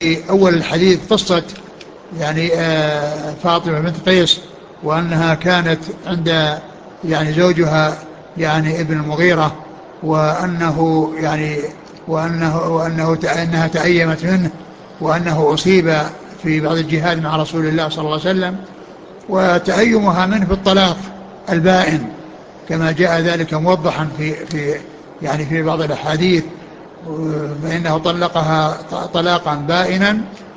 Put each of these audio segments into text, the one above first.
أول الحديث قصة يعني فاطمة بنت قيس، وأنها كانت عند يعني زوجها يعني ابن المغيرة، وأنه يعني أنها تأيمت منه، وأنه أصيب في بعض الجهاد مع رسول الله صلى الله عليه وسلم، وتأيمها منه في الطلاق البائن كما جاء ذلك موضحا في بعض الأحاديث، فإنه طلقها طلاقا بائنا،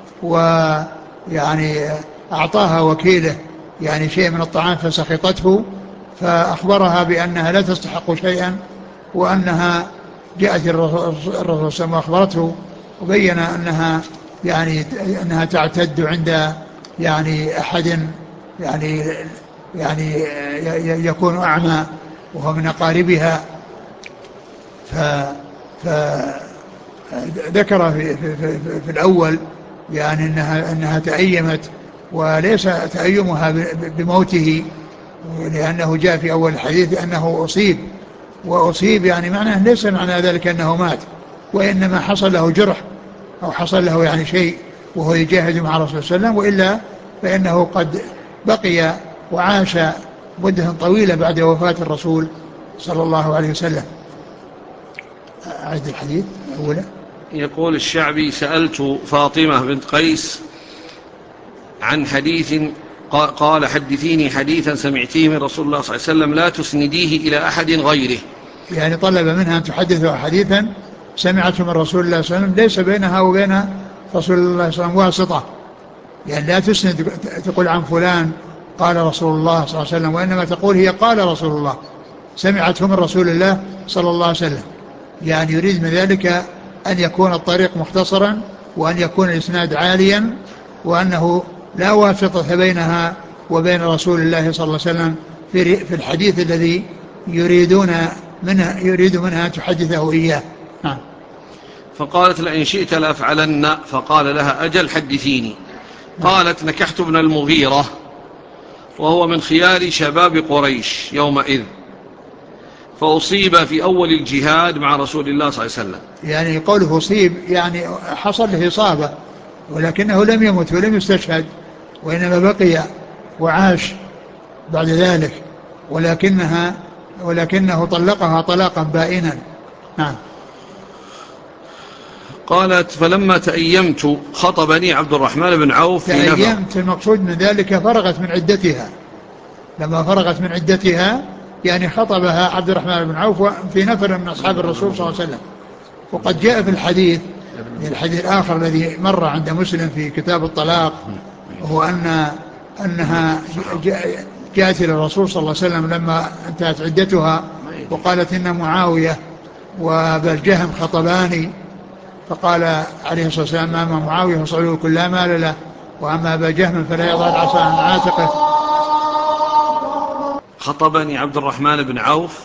ويعني أعطاها وكيله يعني شيء من الطعام فسخطته، فأخبرها بأنها لا تستحق شيئا، وأنها جاءت الرسول صلى الله عليه وسلم وأخبرته، وبين أنها يعني أنها تعتد عند يعني أحد يعني يعني يكون أعمى وهو من أقاربها. ف ذكر في الأول يعني أنها تأيمت، وليس تأيمها بموته، لأنه جاء في أول الحديث أنه أصيب، وأصيب يعني معناه ليس معنى ذلك أنه مات، وإنما حصل له جرح أو حصل له يعني شيء وهو يجاهد مع الرسول صلى الله عليه وسلم، وإلا فإنه قد بقي وعاش مدة طويلة بعد وفاة الرسول صلى الله عليه وسلم. أعد الحديث أولا. يقول الشعبي: سألت فاطمة بنت قيس عن حديث، قال: حدثيني حديثا سمعتيه من رسول الله صلى الله عليه وسلم لا تسنديه إلى أحد غيره. يعني طلب منها أن تحدث حديثا سمعته من رسول الله صلى الله عليه وسلم ليس بينها وبين رسول الله صلى الله عليه وسلم واسطة، يعني لا تسند تقول عن فلان قال رسول الله صلى الله عليه وسلم، وإنما تقول هي قال رسول الله، سمعته من رسول الله صلى الله عليه وسلم. يعني يريد من ذلك أن يكون الطريق مختصرا، وأن يكون الإسناد عاليا، وأنه لا واسطة بينها وبين رسول الله صلى الله عليه وسلم في الحديث الذي يريد منها أن تحدثه إياه. فقالت: لئن شئت لأفعلن. فقال لها: أجل حدثيني. قالت: نكحت ابن المغيرة وهو من خيار شباب قريش يومئذ، فأصيب في أول الجهاد مع رسول الله صلى الله عليه وسلم. يعني قوله أصيب يعني حصل له إصابة، ولكنه لم يمت ولم يستشهد، وإنما بقي وعاش بعد ذلك، ولكنه طلقها طلاقا بائنا. نعم. قالت: فلما تأيمت خطبني عبد الرحمن بن عوف في نفر. تأيمت المقصود من ذلك فرغت من عدتها، لما فرغت من عدتها يعني خطبها عبد الرحمن بن عوف في نفر من أصحاب الرسول صلى الله عليه وسلم. وقد جاء في الحديث الآخر الذي مر عند مسلم في كتاب الطلاق، هو أنها جاءت إلى الرسول صلى الله عليه وسلم لما انتهت عدتها، وقالت إن معاوية وأبا الجهم خطباني، فقال عليه الصلاة والسلام: أما معاوية فصعلوه كل لا مال له، وأما أبا جهم فلا يضع العصا عن عاتقه. خطبني عبد الرحمن بن عوف.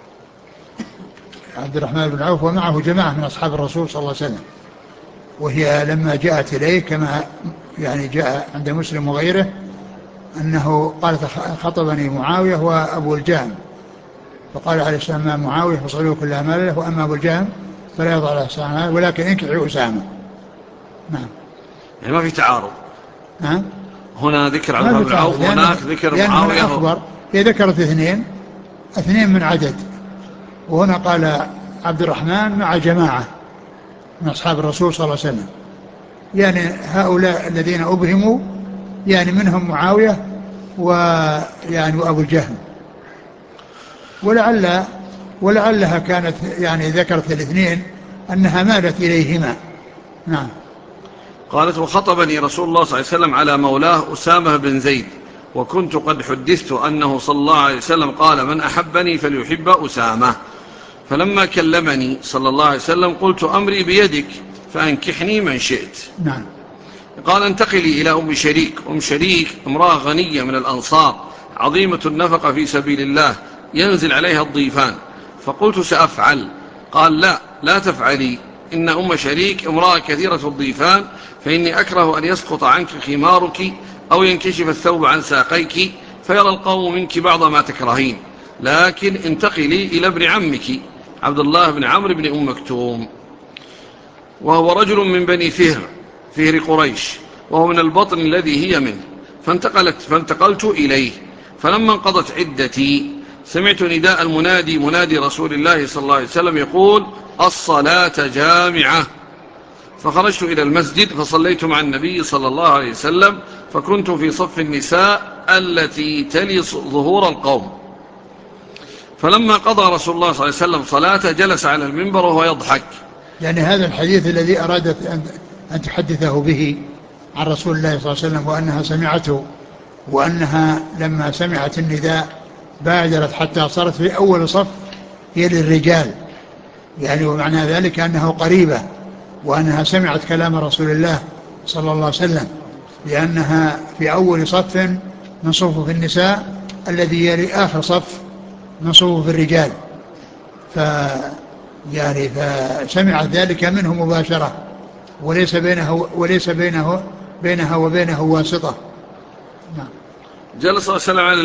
عبد الرحمن بن عوف ومعه جماعة من أصحاب الرسول صلى الله عليه وسلم، وهي لما جاءت إليه كما يعني جاء عند مسلم وغيره أنه قالت: خطبني معاوية وأبو الجهم، فقال عليه السلام: ما معاوية فصعلوه كل مال له، وأما أبو الجهم فلا يضع له عصا ولكن انكحوا أسامة. نعم. يعني ما في تعارض. نعم. هنا ذكر عبد الرحمن بن عوف وهناك ذكر معاوية. أخبر هي ذكرت اثنين من عدد، وهنا قال عبد الرحمن مع جماعة من أصحاب الرسول صلى الله عليه وسلم، يعني هؤلاء الذين أبهموا يعني منهم معاوية ويعني وأبو الجهم، ولعلها كانت يعني ذكرت الاثنين أنها مالت إليهما. نعم. قالت: وخطبني رسول الله صلى الله عليه وسلم على مولاه أسامة بن زيد، وكنت قد حدثت أنه صلى الله عليه وسلم قال: من أحبني فليحب أسامة. فلما كلمني صلى الله عليه وسلم قلت: أمري بيدك فأنكحني من شئت. نعم. قال: انتقلي إلى أم شريك. أم شريك امرأة غنية من الأنصار عظيمة النفقة في سبيل الله، ينزل عليها الضيفان. فقلت: سأفعل. قال: لا تفعلي، إن أم شريك امرأة كثيرة الضيفان، فإني أكره أن يسقط عنك خمارك أو ينكشف الثوب عن ساقيك فيرى القوم منك بعض ما تكرهين، لكن انتقلي إلى ابن عمك عبد الله بن عمرو بن أم مكتوم، وهو رجل من بني فهر، فهر قريش، وهو من البطن الذي هي منه، فانتقلت إليه. فلما انقضت عدتي سمعت نداء المنادي منادي رسول الله صلى الله عليه وسلم يقول: الصلاة جامعة. فخرجت إلى المسجد فصليت مع النبي صلى الله عليه وسلم، فكنت في صف النساء التي تلي ظهور القوم. فلما قضى رسول الله صلى الله عليه وسلم صلاة جلس على المنبر وهو يضحك. يعني هذا الحديث الذي أرادت أن تحدثه به عن رسول الله صلى الله عليه وسلم، وأنها سمعته، وأنها لما سمعت النداء بادرت حتى صارت في أول صف هي للرجال، يعني ومعنى ذلك أنه قريبة، وأنها سمعت كلام رسول الله صلى الله عليه وسلم، لأنها في أول صف من صفوف النساء الذي يلي آخر صف من صفوف الرجال. يعني فسمعت ذلك منه مباشرة، وليس بينها وبينه واسطة. نعم. جلس صلى الله عليه وسلم على